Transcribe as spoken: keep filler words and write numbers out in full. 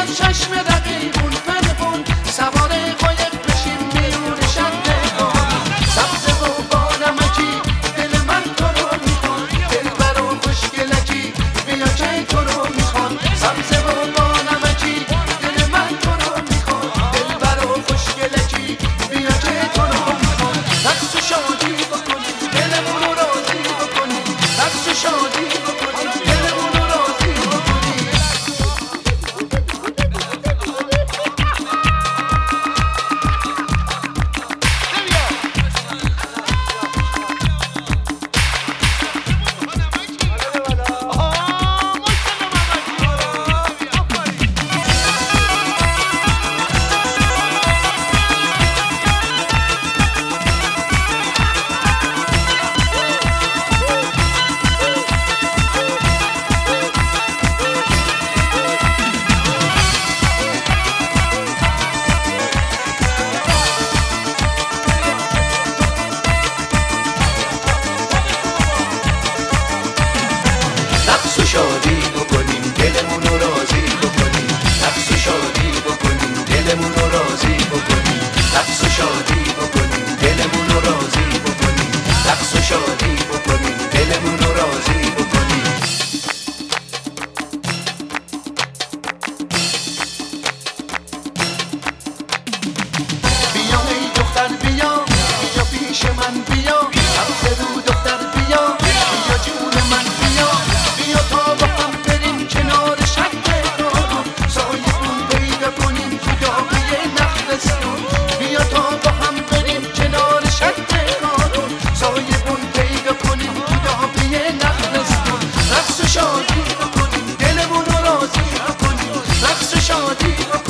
چشم رقیبون پنهون سوار قایق بشیم میون شهرگان سبزه و با نمکی دل من تو رو میخوان دلبر و خوشگلکی بیا که تو رو میخوان سبزه و با نمکی دل من تو رو میخوان دلبر و خوشگلکی بیا که تو رو میخوان رقص و شادی بکنیم دلمون رو راضی بکنیم رقص و شادی بکنیم دلمون رو راضی بکنیم رقص و شادی بکنیم دلمون رو راضی بکنیم رقص و شادی بکنیم دلمون رو راضی بکنیم رقص و شادی بکنیم دلمون رو راضی بکنیم رقص و شادی بکنیم دلمون رو راضی بکنیم بیا ای دختر بیا بیا پیش من بیا سبزه رو دختر بیا بیا جون من بیا بیا تا با هم بریم کنار شهرگان سایه‌مون پیدا کنیم تو داغی نخلستون بیا تا با هم بریم کنار شهرگان سایه‌مون پیدا کنیم تو داغی نخلستون رقص و شادی بکنیم دلمون رو راضی بکنیم رقص و شادی بکنیم